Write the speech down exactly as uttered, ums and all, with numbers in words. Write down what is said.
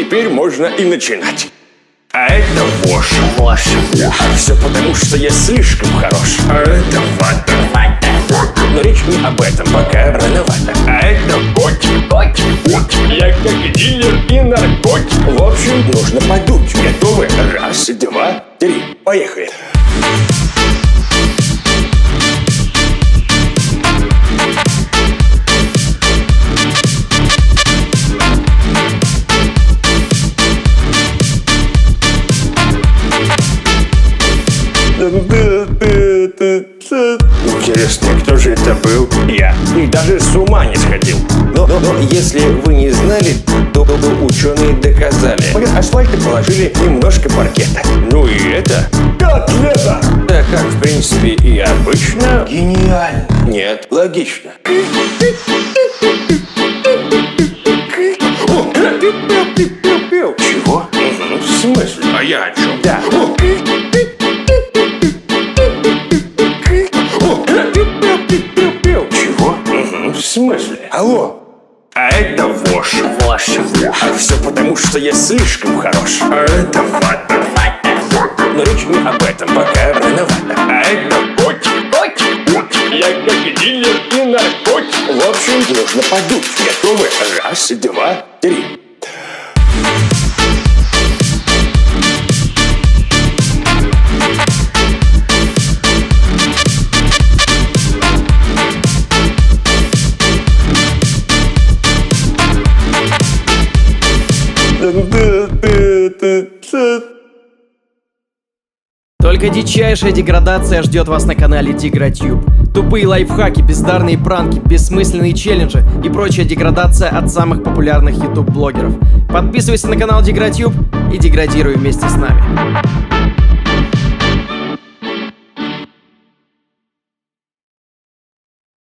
теперь можно и начинать. А это вошь. Вошь. А все потому, что я слишком хорош. А это вата. Вата. Но речь не об этом, пока рановато. А это котик. Котик. Котик. Я как дилер и наркотик. В общем, нужно подуть. Готовы? Раз, два, три. Поехали. Интересно, кто же это был? Я. И даже с ума не сходил. Но, но, но если вы не знали, то ученые доказали. В асфальте положили немножко паркета. Ну и это... котлета! Да как, в принципе, и обычно. Гениально. Нет, логично. Чего? В смысле? А я о чем? Да. Чего? В смысле? Алло. А это вошь. Вошь. А все потому, что я слишком хорош. А это вата. Вата. Но речь не об этом, пока рановато. А это котик. Котик. Котик. Я как дилер и наркотик. В общем, нужно подуть. Готовы? Раз, два, три. Только дичайшая деградация ждет вас на канале Дигратюб. Тупые лайфхаки, бездарные пранки, бессмысленные челленджи и прочая деградация от самых популярных YouTube-блогеров. Подписывайся на канал Дигратюб и деградируй вместе с нами.